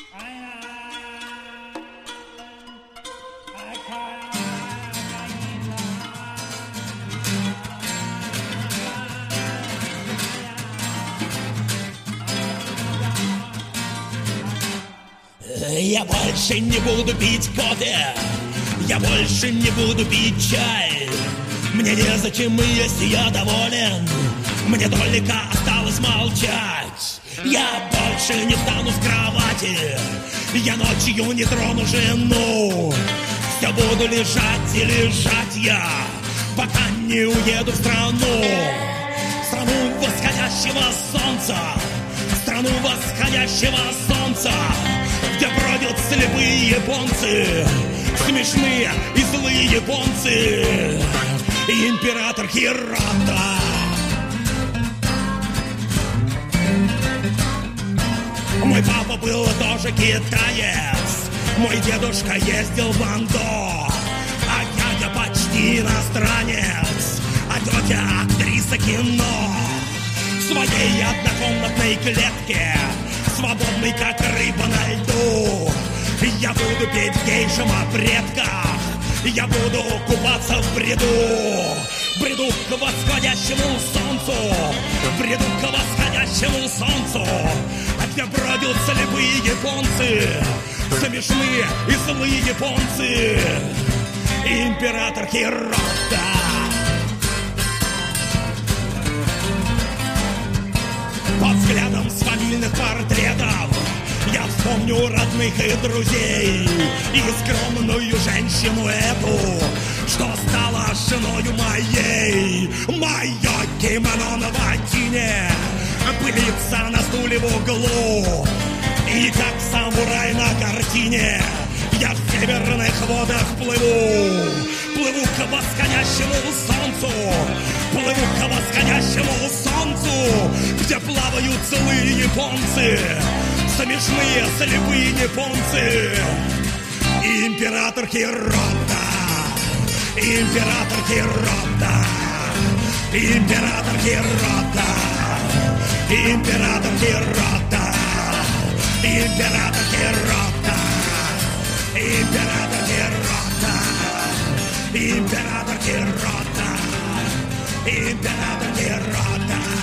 Я больше не буду пить кофе, я больше не буду пить чай. Мне незачем есть, я доволен, мне только осталось молчать. Я больше не встану с кровати, я ночью не трону жену. Все буду лежать и лежать я, пока не уеду в страну. Страну восходящего солнца, страну восходящего солнца, где бродят слепые японцы, смешные и злые японцы, и император Хирота. Мой папа был тоже китаец, мой дедушка ездил в Андо, а дядя почти иностранец, а тетя актриса кино. В своей однокомнатной клетке, свободный как рыба на льду, я буду петь гейшам о предках, я буду купаться в бреду. Бреду к восходящему солнцу, бреду к восходящему солнцу, где бродят слепые японцы, смешные и злые японцы, император Хирота. Под взглядом с фамильных портретов я вспомню родных и друзей, и скромную женщину эту, что стала женою моей. Мое кимоно на вагине пылится на стуле в углу, и как самурай на картине я в северных водах плыву. Плыву к восходящему солнцу, плыву к восходящему солнцу, где плавают злые японцы, смешные слепые японцы, император Хирота, император Хирота, император Хирота, император Хирота, император Хирота, император Хирота, император Хирота, император Хирота.